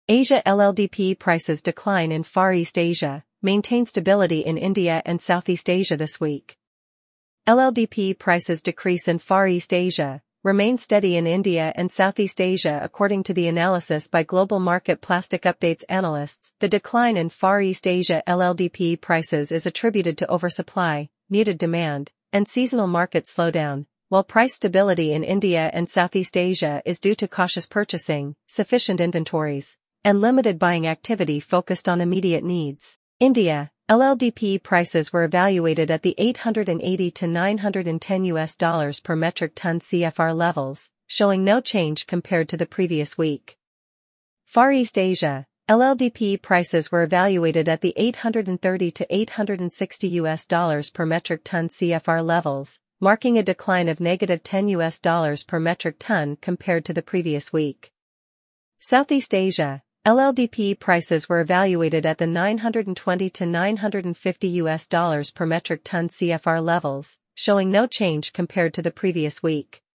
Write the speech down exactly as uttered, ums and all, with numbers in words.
Asia L L D P prices decline in Far East Asia, maintain stability in India and Southeast Asia this week. L L D P prices decrease in Far East Asia, remain steady in India and Southeast Asia according to the analysis by Global Market Plastic Updates analysts. The decline in Far East Asia L L D P prices is attributed to oversupply, muted demand, and seasonal market slowdown, while price stability in India and Southeast Asia is due to cautious purchasing, sufficient inventories, and limited buying activity focused on immediate needs. India, L L D P prices were evaluated at the eight hundred eighty to nine hundred ten U S dollars per metric ton C F R levels, showing no change compared to the previous week. Far East Asia, L L D P prices were evaluated at the eight hundred thirty to eight hundred sixty U S dollars per metric ton C F R levels, marking a decline of negative ten U S dollars per metric ton compared to the previous week. Southeast Asia, L L D P prices were evaluated at the nine hundred twenty to nine hundred fifty U S dollars per metric ton C F R levels, showing no change compared to the previous week.